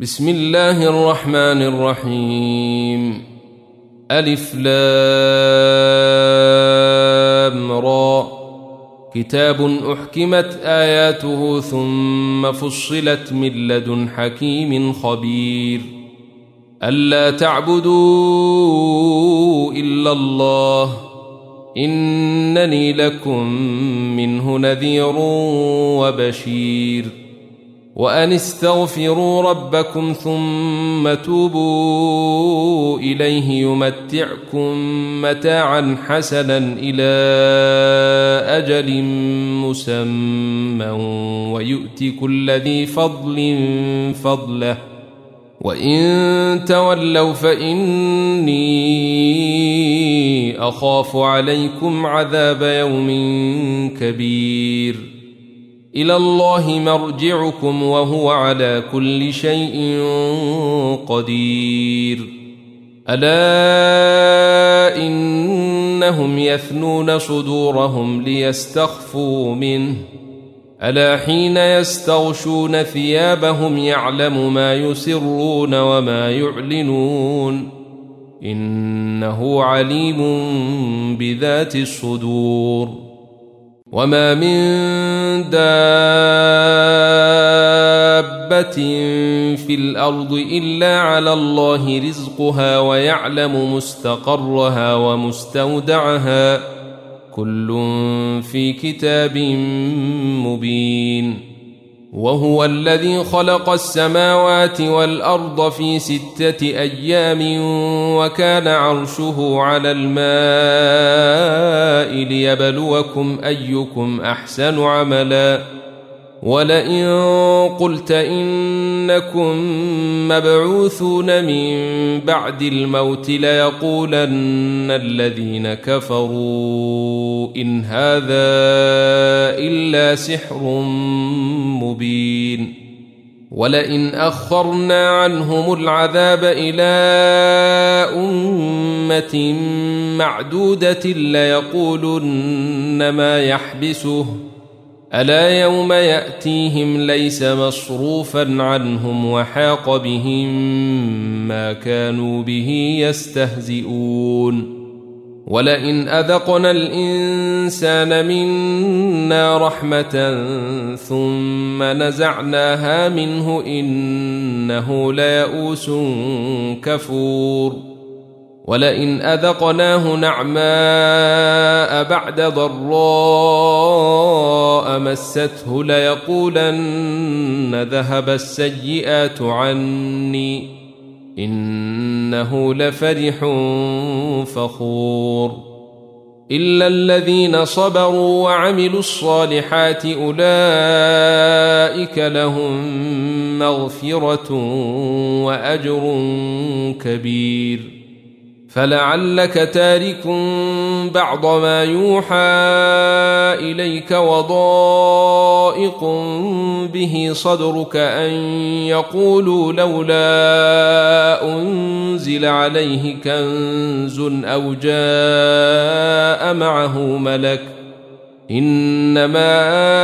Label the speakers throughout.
Speaker 1: بسم الله الرحمن الرحيم. ألف لام را. كتاب أحكمت آياته ثم فصلت من لدن حكيم خبير. ألا تعبدوا إلا الله إنني لكم منه نذير وبشير. وأن استغفروا ربكم ثم توبوا إليه يمتعكم متاعا حسنا إلى أجل مسمى ويؤت كل ذي فضل فضله وإن تولوا فإني أخاف عليكم عذاب يوم كبير. إلى الله مرجعكم وهو على كل شيء قدير. ألا إنهم يثنون صدورهم ليستخفوا منه ألا حين يستغشون ثيابهم يعلم ما يسرون وما يعلنون إنه عليم بذات الصدور. وما من دابة في الأرض إلا على الله رزقها ويعلم مستقرها ومستودعها كل في كتاب مبين. وهو الذي خلق السماوات والأرض في 6 أيام وكان عرشه على الماء ليبلوكم أيكم أحسن عملا. ولئن قلت إنكم مبعوثون من بعد الموت ليقولن الذين كفروا إن هذا إلا سحر مبين. ولئن أخرنا عنهم العذاب إلى أمة معدودة ليقولن ما يحبسه ألا يوم يأتيهم ليس مصروفا عنهم وحاق بهم ما كانوا به يستهزئون. ولئن أذقنا الإنسان منا رحمة ثم نزعناها منه إنه ليئوس كفور. ولئن أذقناه نعماء بعد ضراء مسته ليقولن ذهب السيئات عني إنه لفرح فخور. إلا الذين صبروا وعملوا الصالحات أولئك لهم مغفرة وأجر كبير. فلعلك تارك بعض ما يوحى إليك وضائق به صدرك أن يقولوا لولا أنزل عليه كنز أو جاء معه ملك إنما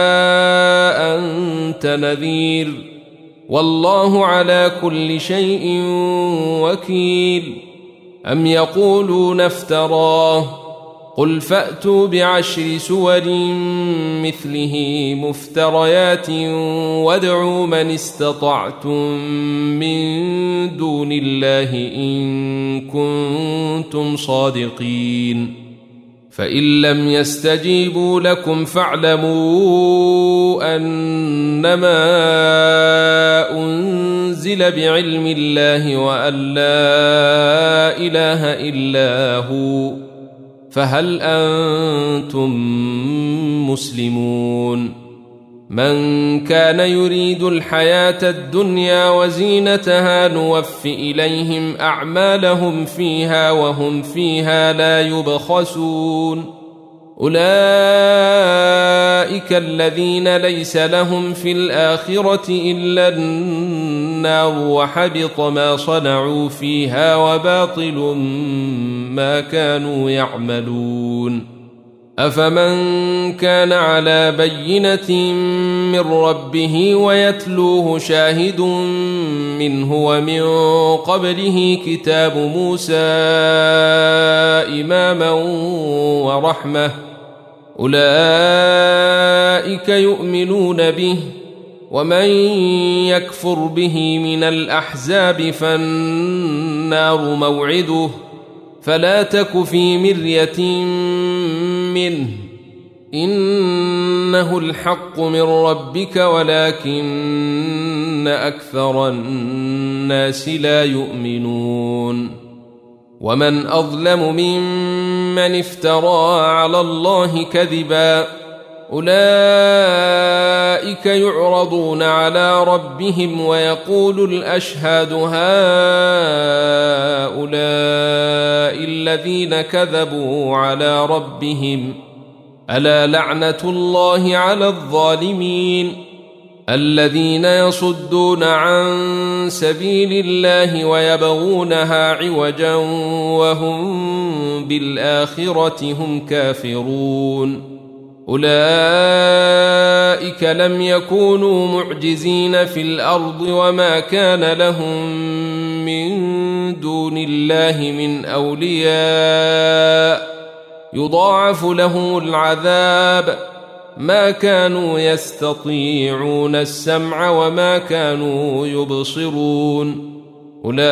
Speaker 1: أنت نذير والله على كل شيء وكيل. أم يقولون افتراه قل فأتوا ب10 سور مثله مفتريات وادعوا من استطعتم من دون الله إن كنتم صادقين. فإن لم يستجيبوا لكم فاعلموا أنما أنزل بعلم الله وأن لا إله إلا هو فهل أنتم مسلمون. من كان يريد الحياة الدنيا وزينتها نوف إليهم أعمالهم فيها وهم فيها لا يبخسون. أولئك الذين ليس لهم في الآخرة إلا النار وحبط ما صنعوا فيها وباطل ما كانوا يعملون. أفمن كان على بينة من ربه ويتلوه شاهد منه ومن قبله كتاب موسى إماما ورحمة أولئك يؤمنون به ومن يكفر به من الأحزاب فالنار موعده فلا تك في مرية منه إنه الحق من ربك ولكن أكثر الناس لا يؤمنون ومن أظلم ممن افترى على الله كذبا أولئك يعرضون على ربهم ويقول الأشهاد هؤلاء الذين كذبوا على ربهم ألا لعنة الله على الظالمين الذين يصدون عن سبيل الله ويبغونها عوجا وهم بالآخرة هم كافرون أولئك لم يكونوا معجزين في الأرض وما كان لهم من دون الله من أولياء يضاعف لهم العذاب ما كانوا يستطيعون السمع وما كانوا يبصرون أولئك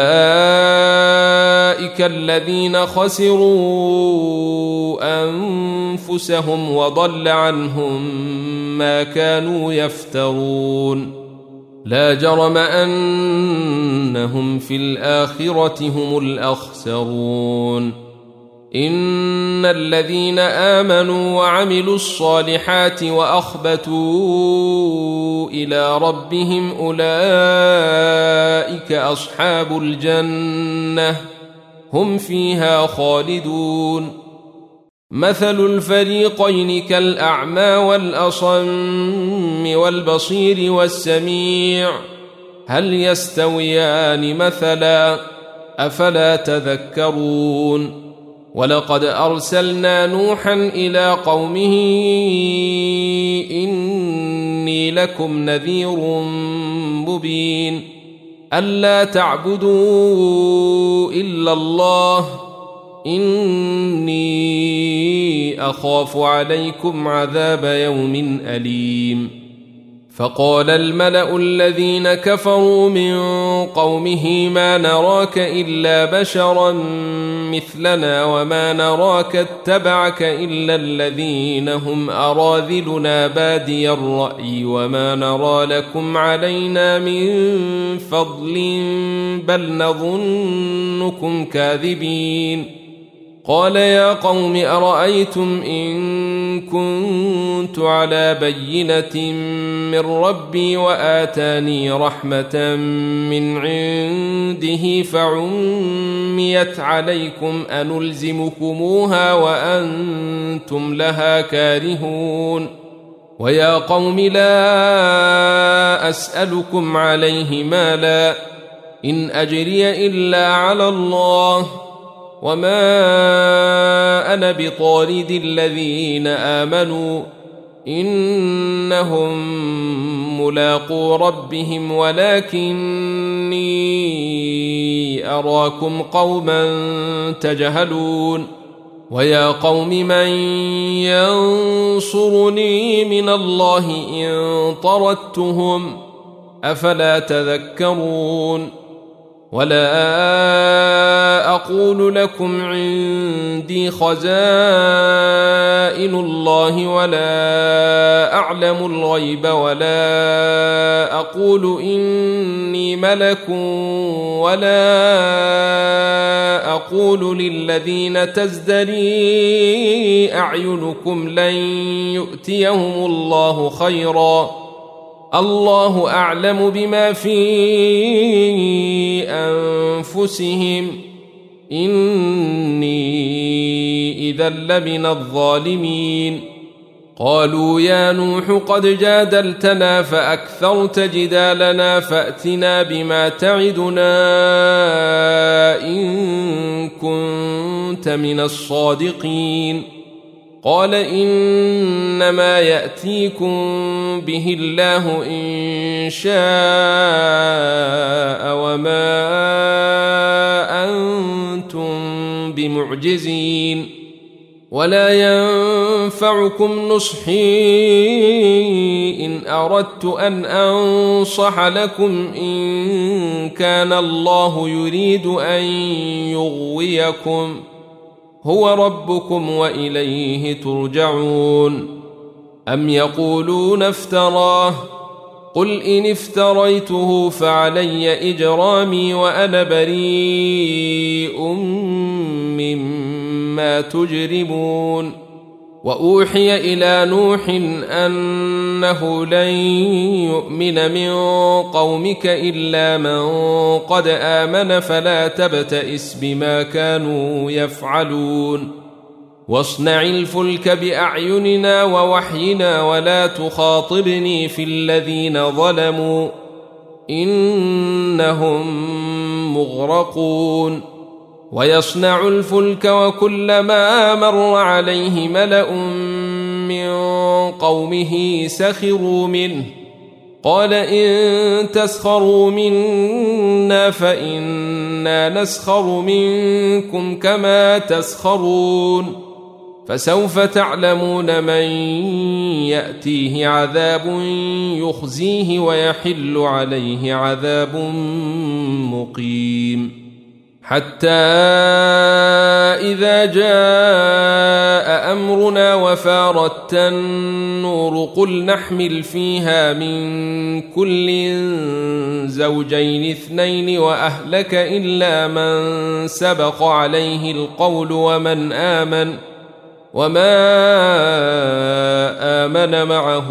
Speaker 1: الذين خسروا أنفسهم وضل عنهم ما كانوا يفترون لا جرم أنهم في الآخرة هم الأخسرون إن الذين آمنوا وعملوا الصالحات وأخبتوا إلى ربهم أولئك أصحاب الجنة هم فيها خالدون مثل الفريقين كالأعمى والأصم والبصير والسميع هل يستويان مثلا أفلا تذكرون ولقد أرسلنا نوحا إلى قومه إني لكم نذير مبين ألا تعبدوا إلا الله إني أخاف عليكم عذاب يوم أليم فقال الملأ الذين كفروا من قومه ما نراك إلا بشرا مثلنا وما نراك اتبعك إلا الذين هم أراذلنا بادي الرأي وما نرى لكم علينا من فضل بل نظنكم كاذبين قال يا قوم أرأيتم إن كنت على بينة من ربي وآتاني رحمة من عنده فعميت عليكم أنلزمكموها وأنتم لها كارهون ويا قوم لا أسألكم عليه مالا إن أجري إلا على الله وما أنا بطارد الذين آمنوا إنهم ملاقو ربهم ولكني أراكم قوما تجهلون ويا قوم من ينصرني من الله إن طردتهم أفلا تذكرون ولا أقول لكم عندي خزائن الله ولا أعلم الغيب ولا أقول إني ملك ولا أقول للذين تزدري أعينكم لن يؤتيهم الله خيرا الله أعلم بما في أنفسهم إني إذا لمن الظالمين قالوا يا نوح قد جادلتنا فأكثرت جدالنا فأتنا بما تعدنا إن كنت من الصادقين قال إنما يأتيكم به الله إن شاء وما أنتم بمعجزين ولا ينفعكم نصحي إن أردت أن أنصح لكم إن كان الله يريد أن يغويكم هو ربكم وإليه ترجعون أم يقولون افتراه قل إن افتريته فعلي إجرامي وأنا بريء مما تجرمون وأوحي إلى نوح أنه لن يؤمن من قومك إلا من قد آمن فلا تبتئس بما كانوا يفعلون واصنع الفلك بأعيننا ووحينا ولا تخاطبني في الذين ظلموا إنهم مغرقون ويصنع الفلك وكلما مر عليه ملأ من قومه سخروا منه قال إن تسخروا منا فإنا نسخر منكم كما تسخرون فسوف تعلمون من يأتيه عذاب يخزيه ويحل عليه عذاب مقيم حتى إذا جاء أمرنا وفارت النور قل نحمل فيها من كل زوجين اثنين وأهلك إلا من سبق عليه القول وما آمن معه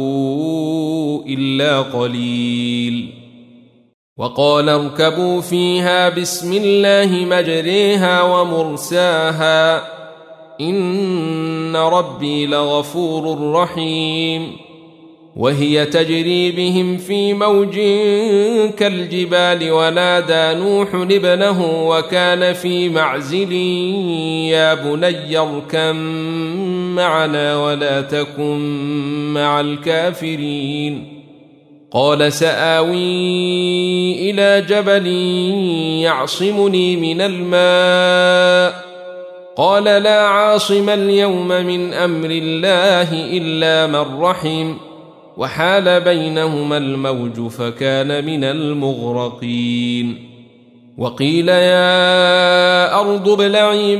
Speaker 1: إلا قليل وقال اركبوا فيها بسم الله مجريها ومرساها إن ربي لغفور رحيم وهي تجري بهم في موج كالجبال ونادى نوح ابنه وكان في معزل يا بني اركب معنا ولا تكن مع الكافرين قال سآوي إلى جبل يعصمني من الماء قال لا عاصم اليوم من أمر الله إلا من رحم وحال بينهما الموج فكان من المغرقين وقيل يا أرض ابلعي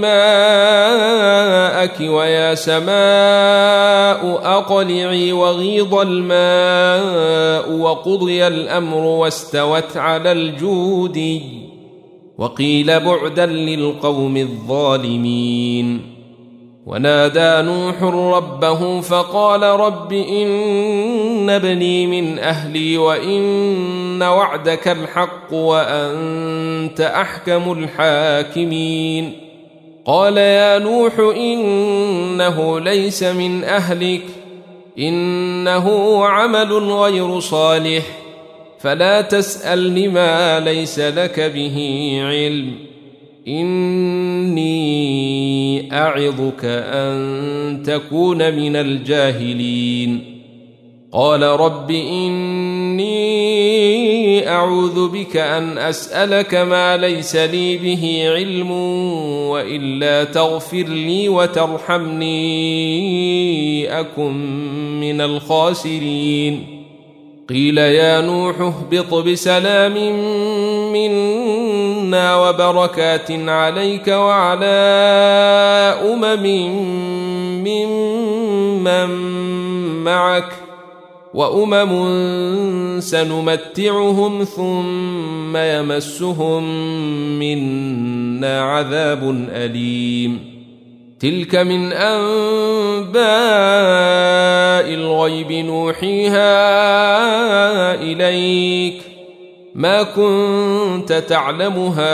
Speaker 1: ماءك ويا سماء أقلعي وغيض الماء وقضي الأمر واستوت على الجودي وقيل بعدا للقوم الظالمين ونادى نوح ربه فقال رب إن ابني من أهلي وإن وعدك الحق وأنت أحكم الحاكمين قال يا نوح إنه ليس من أهلك إنه عمل غير صالح فلا تسألني ما ليس لك به علم إني أعظك أن تكون من الجاهلين قال رب إني أعوذ بك أن أسألك ما ليس لي به علم وإلا تغفر لي وترحمني أكن من الخاسرين قيل يا نوح اهبط بسلام منا وبركات عليك وعلى ممن معك وأمم سنمتعهم ثم يمسهم منا عذاب أليم تلك من أنباء الغيب نوحيها إليك ما كنت تعلمها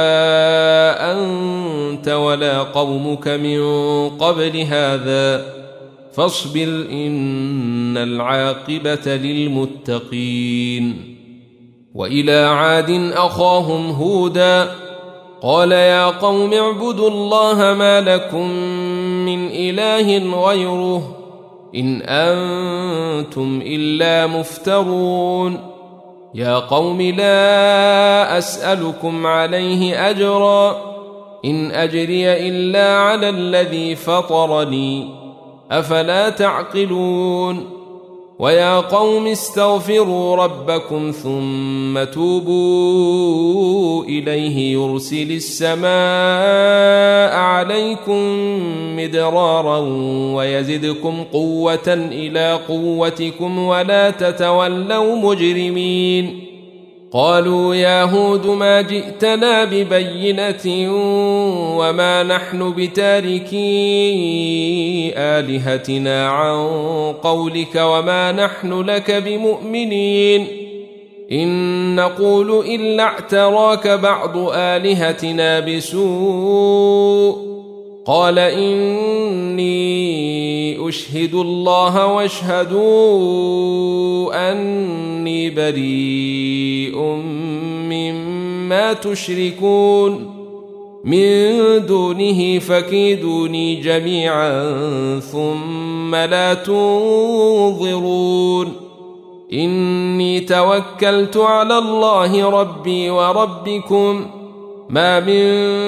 Speaker 1: أنت ولا قومك من قبل هذا فاصبر إن العاقبة للمتقين وإلى عاد أخاهم هودا قال يا قوم اعبدوا الله ما لكم من من إله غيره إن أنتم إلا مفترون يا قوم لا أسألكم عليه أجرا إن أجري إلا على الذي فطرني أفلا تعقلون ويا قوم استغفروا ربكم ثم توبوا إليه يرسل السماء عليكم مدرارا ويزدكم قوة إلى قوتكم ولا تتولوا مجرمين قالوا يا هود ما جئتنا ببينة وما نحن بتاركي آلهتنا عن قولك وما نحن لك بمؤمنين إن نقول إلا اعتراك بعض آلهتنا بسوء قال إني أشهد الله واشهدوا أني بريء مما تشركون من دونه فكيدوني جميعا ثم لا تنظرون إني توكلت على الله ربي وربكم ما من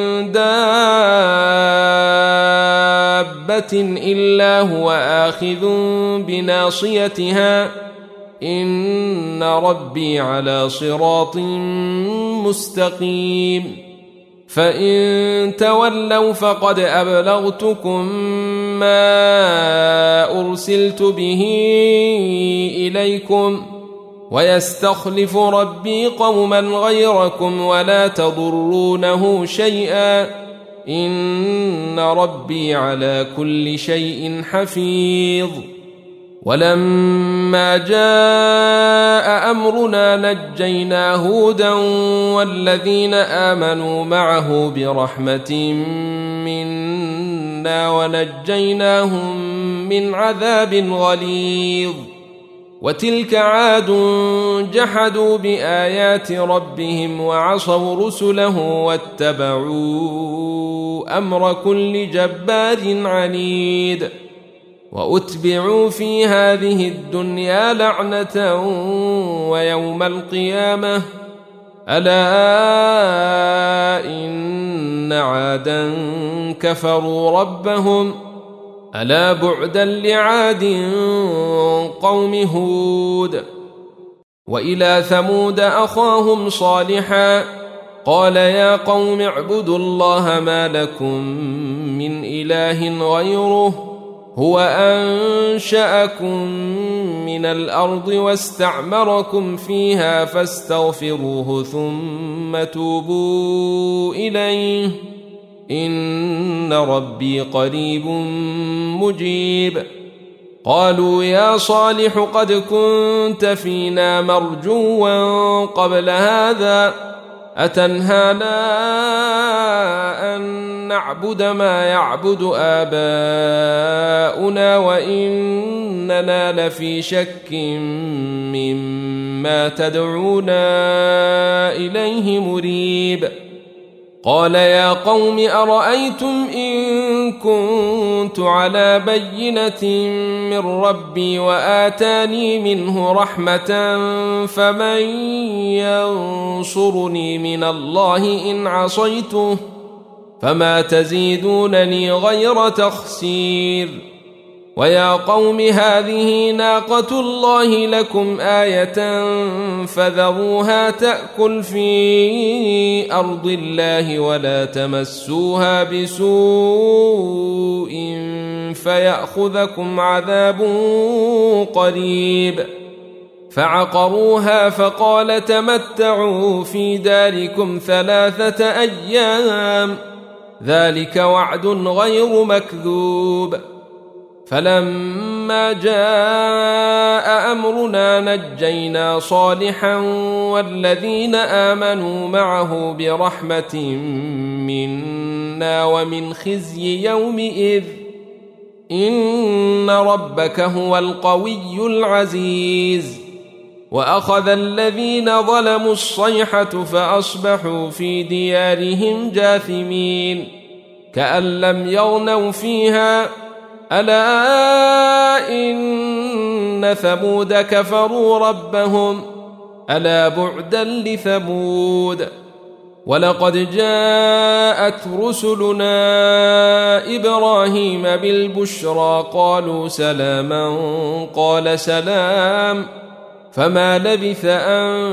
Speaker 1: دابة إلا هو آخذ بناصيتها إن ربي على صراط مستقيم فإن تولوا فقد أبلغتكم ما أرسلت به إليكم ويستخلف ربي قوما غيركم ولا تضرونه شيئا إن ربي على كل شيء حفيظ ولما جاء أمرنا نجينا هودا والذين آمنوا معه برحمة منا ونجيناهم من عذاب غليظ وتلك عاد جحدوا بآيات ربهم وعصوا رسله واتبعوا أمر كل جبار عنيد وأتبعوا في هذه الدنيا لعنة ويوم القيامة ألا إن عادا كفروا ربهم ألا بعدا لعاد قوم هود وإلى ثمود أخاهم صالحا قال يا قوم اعبدوا الله ما لكم من إله غيره هو أنشأكم من الأرض واستعمركم فيها فاستغفروه ثم توبوا إليه إن ربي قريب مجيب قالوا يا صالح قد كنت فينا مرجوا قبل هذا أتنهانا أن نعبد ما يعبد آباؤنا وإننا لفي شك مما تدعونا إليه مريب قال يا قوم أرأيتم إن كنت على بينة من ربي وآتاني منه رحمة فمن ينصرني من الله إن عصيته فما تزيدونني غير تخسير ويا قوم هذه ناقة الله لكم آية فذروها تأكل في أرض الله ولا تمسوها بسوء فيأخذكم عذاب قريب فعقروها فقال تمتعوا في داركم 3 أيام ذلك وعد غير مكذوب فلما جاء أمرنا نجينا صالحا والذين آمنوا معه برحمة منا ومن خزي يومئذ إن ربك هو القوي العزيز وأخذ الذين ظلموا الصيحة فأصبحوا في ديارهم جاثمين كأن لم يغنوا فيها ألا إن ثمود كفروا ربهم ألا بعدا لثمود. ولقد جاءت رسلنا إبراهيم بالبشرى قالوا سلاما قال سلام فما لبث أن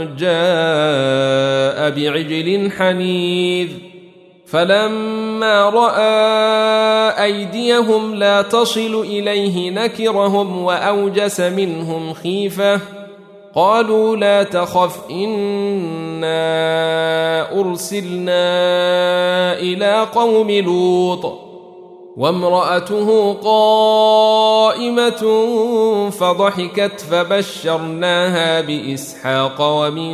Speaker 1: جاء بعجل حنيذ. فلما رأى أيديهم لا تصل إليه نكرهم وأوجس منهم خيفة قالوا لا تخف إنا أرسلنا إلى قوم لوط وامرأته قائمة فضحكت فبشرناها بإسحاق ومن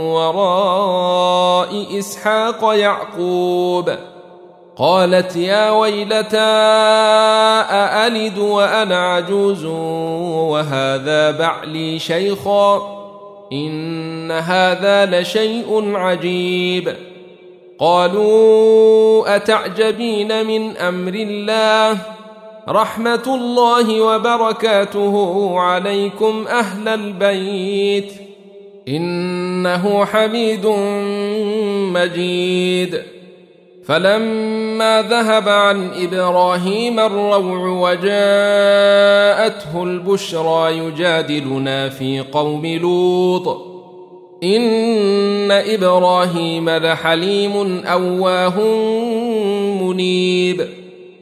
Speaker 1: وراء إسحاق يعقوب قالت يا ويلتى أألد وأنا عجوز وهذا بعلي شيخا إن هذا لشيء عجيب. قالوا أتعجبين من أمر الله رحمة الله وبركاته عليكم أهل البيت إنه حميد مجيد. فلما ذهب عن إبراهيم الروع وجاءته البشرى يجادلنا في قوم لوط إن إبراهيم لحليم أواه منيب.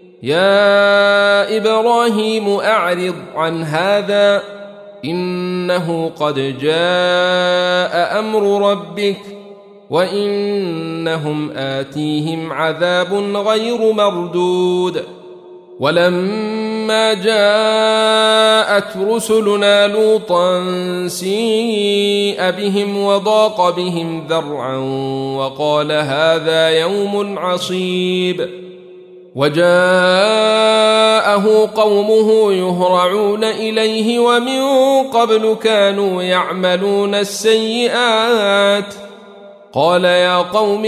Speaker 1: يا إبراهيم أعرض عن هذا إنه قد جاء أمر ربك وإنهم آتيهم عذاب غير مردود. ولما جاءت رسلنا لوطا سيء بهم وضاق بهم ذرعا وقال هذا يوم عصيب. وجاءه قومه يهرعون إليه ومن قبل كانوا يعملون السيئات قال يا قوم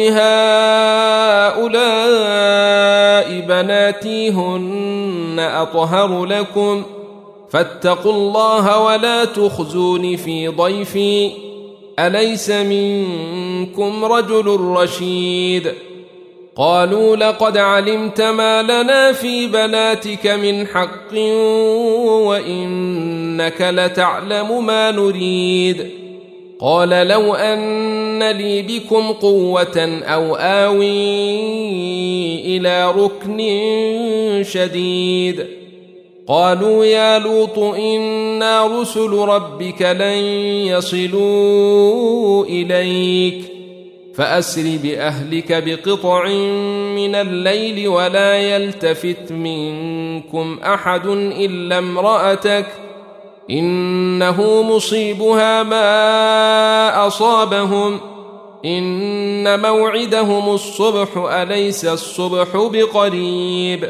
Speaker 1: هؤلاء بناتي هن أطهر لكم فاتقوا الله ولا تخزون في ضيفي أليس منكم رجل رشيد. قالوا لقد علمت ما لنا في بناتك من حق وإنك لتعلم ما نريد. قال لو أن لي بكم قوة أو آوي إلى ركن شديد. قالوا يا لوط إنا رسل ربك لن يصلوا إليك فأسر بأهلك بقطع من الليل ولا يلتفت منكم أحد إلا امرأتك إنه مصيبها ما أصابهم إن موعدهم الصبح أليس الصبح بقريب.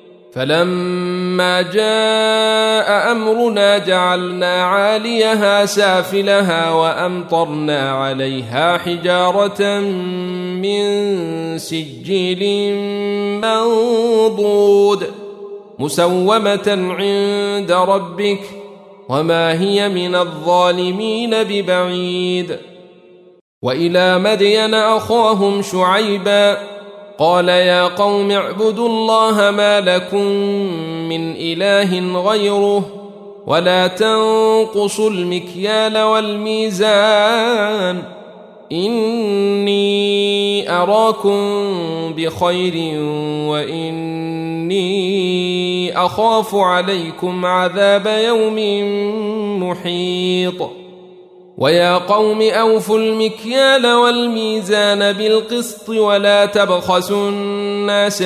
Speaker 1: فلما جاء أمرنا جعلنا عاليها سافلها وأمطرنا عليها حجارة من سجيل منضود مسومة عند ربك وما هي من الظالمين ببعيد. وإلى مدين أخاهم شعيبا قال يا قوم اعبدوا الله ما لكم من إله غيره ولا تنقصوا المكيال والميزان إني أراكم بخير وإني أخاف عليكم عذاب يوم محيط. ويا قوم أوفوا المكيال والميزان بالقسط ولا تبخسوا الناس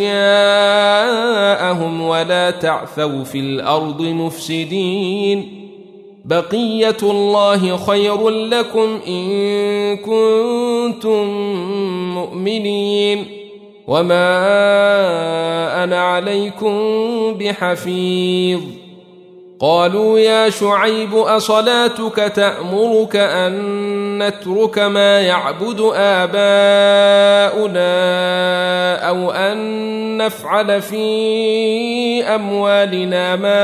Speaker 1: أشياءهم ولا تعثوا في الأرض مفسدين بقية الله خير لكم إن كنتم مؤمنين وما أنا عليكم بحفيظ. قالوا يا شعيب أصلاتك تأمرك أن نترك ما يعبد آباؤنا أو أن نفعل في أموالنا ما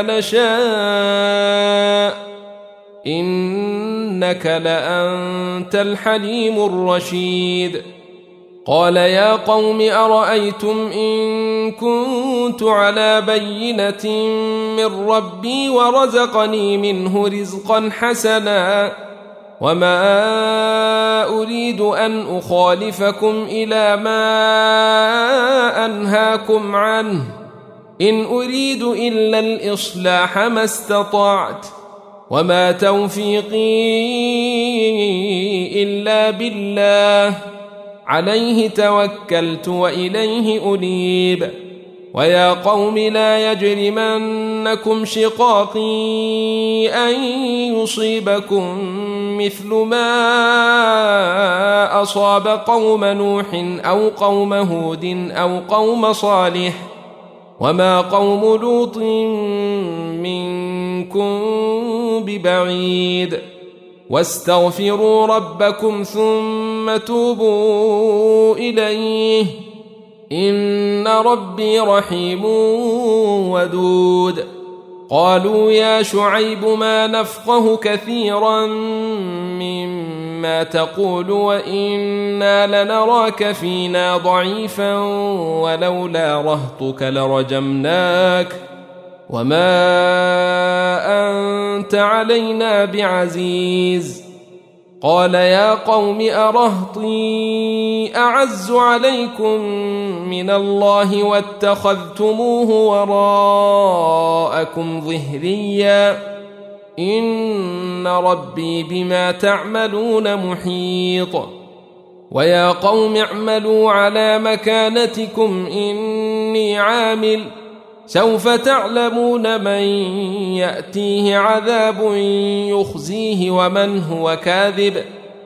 Speaker 1: نشاء إنك لأنت الحليم الرشيد قال يا قوم أرأيتم إن كنت على بينة من ربي ورزقني منه رزقا حسنا وما أريد أن أخالفكم إلى ما أنهاكم عنه إن أريد إلا الإصلاح ما استطعت وما توفيقي إلا بالله عليه توكلت وإليه أنيب ويا قوم لا يجرمنكم شقاقي أن يصيبكم مثل ما أصاب قوم نوح أو قوم هود أو قوم صالح وما قوم لوط منكم ببعيد واستغفروا ربكم ثم توبوا إليه إن ربي رحيم ودود قالوا يا شعيب ما نفقه كثيرا مما تقول وإنا لنراك فينا ضعيفا ولولا رهطك لرجمناك وما أنت علينا بعزيز قال يا قوم أرهطي أعز عليكم من الله واتخذتموه وراءكم ظهريا إن ربي بما تعملون محيط ويا قوم اعملوا على مكانتكم إني عامل سوف تعلمون من يأتيه عذاب يخزيه ومن هو كاذب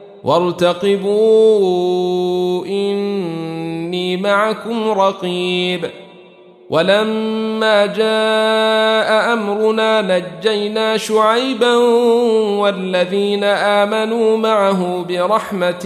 Speaker 1: وارتقبوا إني معكم رقيب ولما جاء أمرنا نجينا شعيبا والذين آمنوا معه برحمة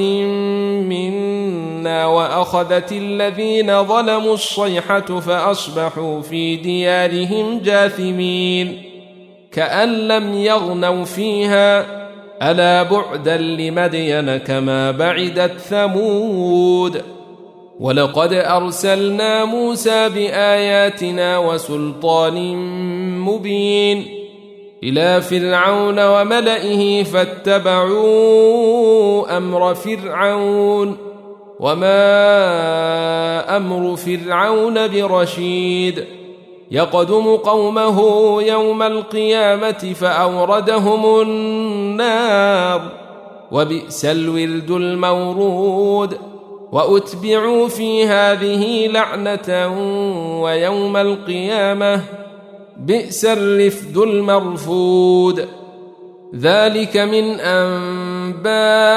Speaker 1: منا وأخذت الذين ظلموا الصيحة فأصبحوا في ديارهم جاثمين كأن لم يغنوا فيها ألا بعدا لمدين كما بعدت ثمود ولقد أرسلنا موسى بآياتنا وسلطان مبين إلى فرعون وملئه فاتبعوا أمر فرعون وما أمر فرعون برشيد يقدم قومه يوم القيامة فأوردهم النار وبئس الورد المورود وأتبعوا في هذه لعنة ويوم القيامة بئس الرفد المرفود ذلك من أنباء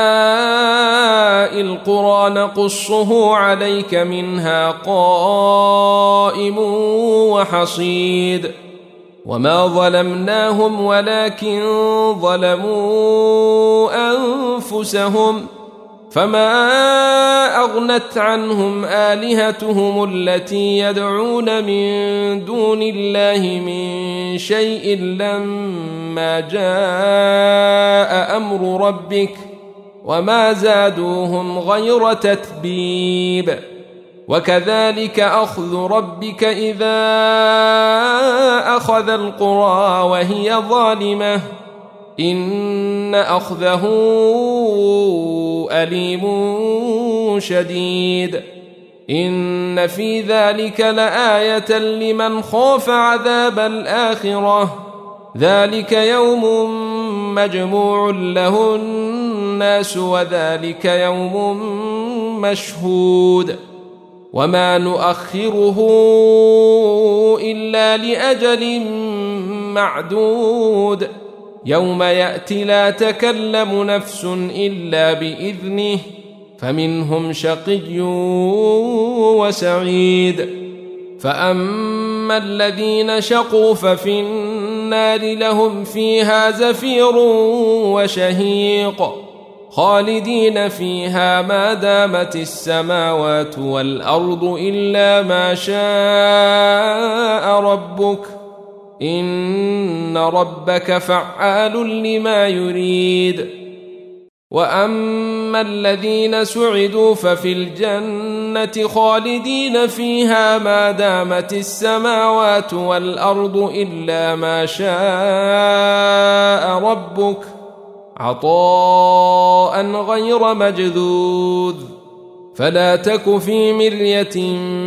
Speaker 1: القرى نقصه عليك منها قائم وحصيد وما ظلمناهم ولكن ظلموا أنفسهم فما أغنت عنهم آلهتهم التي يدعون من دون الله من شيء لما جاء أمر ربك وما زادوهم غير تتبيب وكذلك أخذ ربك إذا أخذ القرى وهي ظالمة إن أخذه أليم شديد إن في ذلك لآية لمن خاف عذاب الآخرة ذلك يوم مجموع له الناس وذلك يوم مشهود وما نؤخره إلا لأجل معدود يوم يأتي لا تكلم نفس إلا بإذنه فمنهم شقي وسعيد فأما الذين شقوا ففي النار النار لهم فيها زفير وشهيق خالدين فيها ما دامت السماوات والأرض إلا ما شاء ربك إن ربك فعال لما يريد. وأما الذين سعدوا ففي الجنة خالدين فيها ما دامت السماوات والأرض إلا ما شاء ربك عطاء غير مجذوذ. فلا تك في مرية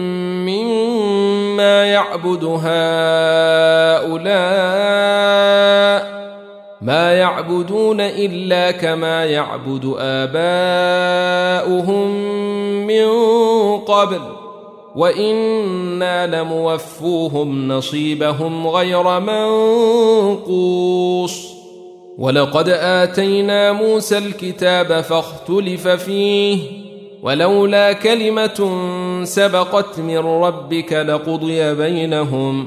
Speaker 1: مما يعبد هؤلاء ما يعبدون إلا كما يعبد آباؤهم من قبل وإنا لموفوهم نصيبهم غير منقوص. ولقد آتينا موسى الكتاب فاختلف فيه ولولا كلمة سبقت من ربك لقضي بينهم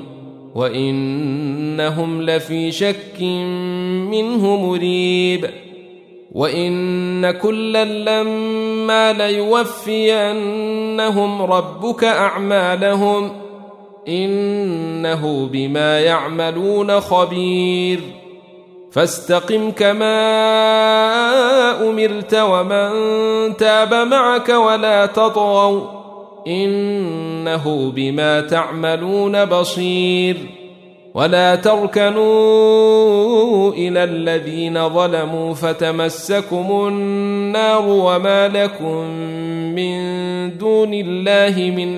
Speaker 1: وإنهم لفي شك منه مريب. وإن كلا لما ليوفينهم ربك أعمالهم إنه بما يعملون خبير. فاستقم كما أمرت ومن تاب معك ولا تطغوا إنه بما تعملون بصير. ولا تركنوا إلى الذين ظلموا فتمسكم النار وما لكم من دون الله من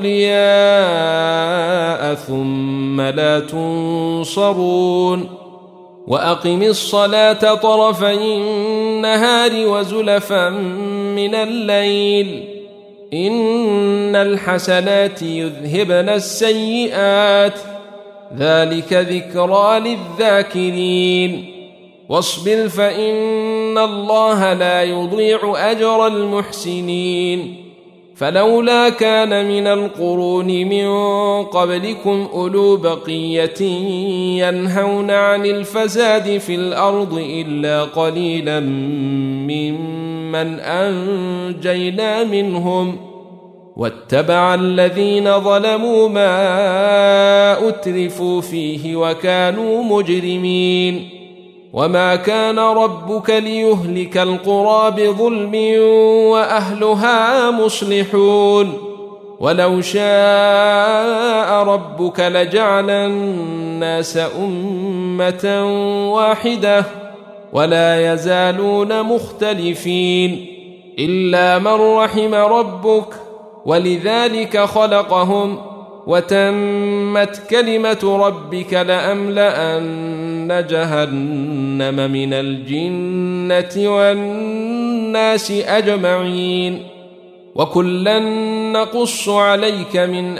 Speaker 1: أولياء ثم لا تنصرون. وأقم الصلاة طرفي النهار وزلفا من الليل إن الحسنات يذهبن السيئات ذلك ذكرى للذاكرين. واصبر فإن الله لا يضيع أجر المحسنين. فلولا كان من القرون من قبلكم أولو بقية ينهون عن الفساد في الأرض إلا قليلا ممن أنجينا منهم واتبع الذين ظلموا ما أترفوا فيه وكانوا مجرمين. وما كان ربك ليهلك القرى بظلم وأهلها مصلحون. ولو شاء ربك لجعل الناس أمة واحدة ولا يزالون مختلفين إلا من رحم ربك ولذلك خلقهم وتمت كلمة ربك لأملأن جهنم من الجنة والناس أجمعين. وكلا نقص عليك من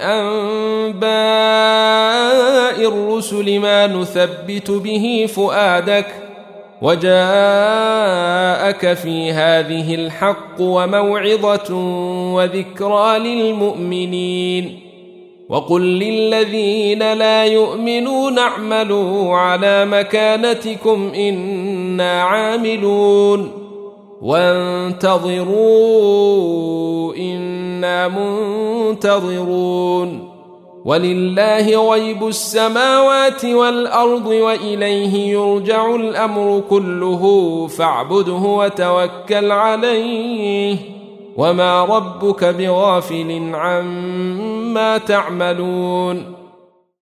Speaker 1: أنباء الرسل ما نثبت به فؤادك وجاءك في هذه الحق وموعظة وذكرى للمؤمنين. وقل للذين لا يؤمنون اعملوا على مكانتكم إنا عاملون وانتظروا إنا منتظرون. ولله غيب السماوات والأرض وإليه يرجع الأمر كله فاعبده وتوكل عليه وما ربك بغافل عما تعملون.